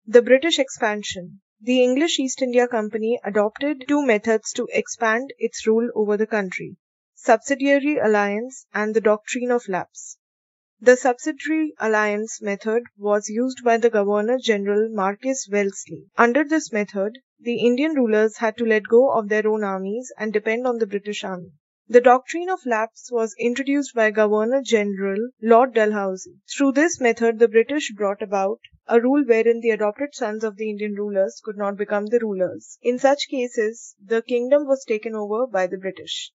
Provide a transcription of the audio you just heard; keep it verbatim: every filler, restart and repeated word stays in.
The British expansion. The English East India Company adopted two methods to expand its rule over the country: subsidiary alliance and the doctrine of lapse. The subsidiary alliance method was used by the Governor-General Marquis Wellesley. Under this method, the Indian rulers had to let go of their own armies and depend on the British army. The doctrine of lapse was introduced by Governor-General Lord Dalhousie. Through this method, the British brought about a rule wherein the adopted sons of the Indian rulers could not become the rulers. In such cases, the kingdom was taken over by the British.